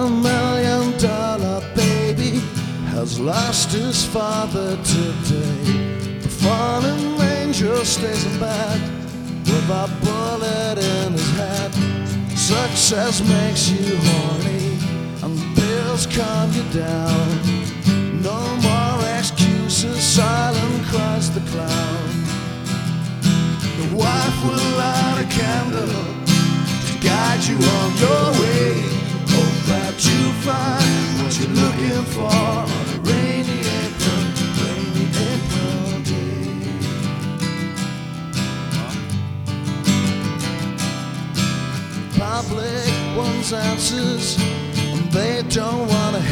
$1 million baby has lost his father today. The fallen angel stays in bed with a bullet in his head. Success makes you horny and bills calm you down. No more excuses, silent cries the clown. The wife will light a candle to guide you on your way. Hope that you find what you're looking for on a rainy April day. Public wants answers and they don't want to